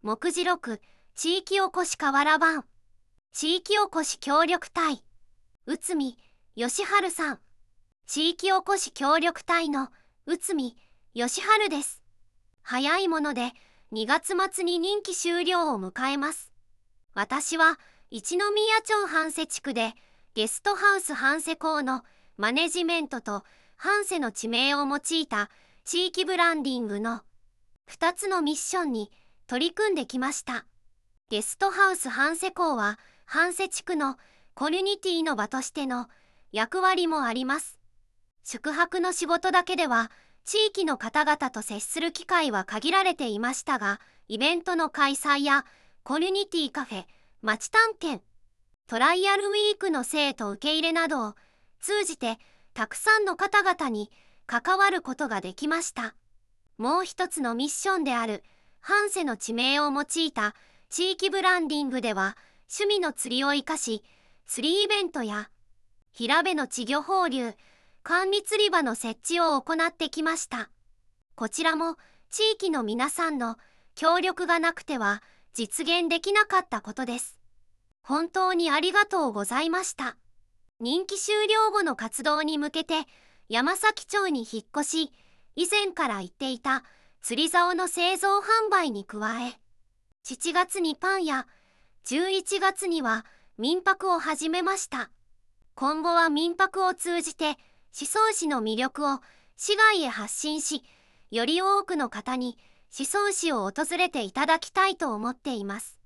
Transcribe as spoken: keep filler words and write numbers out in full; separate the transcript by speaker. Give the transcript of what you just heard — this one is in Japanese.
Speaker 1: 目次録、地域おこし瓦版。地域おこし協力隊。内海義治さん。地域おこし協力隊の内海義治です。早いものでにがつ末に任期終了を迎えます。私は一宮町半瀬地区でゲストハウス半瀬港のマネジメントと半瀬の地名を用いた地域ブランディングのふたつのミッションに取り組んできました。ゲストハウス半瀬港は半瀬地区のコミュニティの場としての役割もあります。宿泊の仕事だけでは地域の方々と接する機会は限られていましたが、イベントの開催やコミュニティカフェ、町探検、トライアルウィークの生徒受け入れなどを通じてたくさんの方々に関わることができました。もう一つのミッションである半瀬の地名を用いた地域ブランディングでは、趣味の釣りを生かし釣りイベントや平辺の稚魚放流、管理釣り場の設置を行ってきました。こちらも地域の皆さんの協力がなくては実現できなかったことです。本当にありがとうございました。任期終了後の活動に向けて山崎町に引っ越し、以前から言っていた釣り竿の製造販売に加え、しちがつにパンやじゅういちがつには民泊を始めました。今後は民泊を通じて宍粟市の魅力を市外へ発信し、より多くの方に宍粟市を訪れていただきたいと思っています。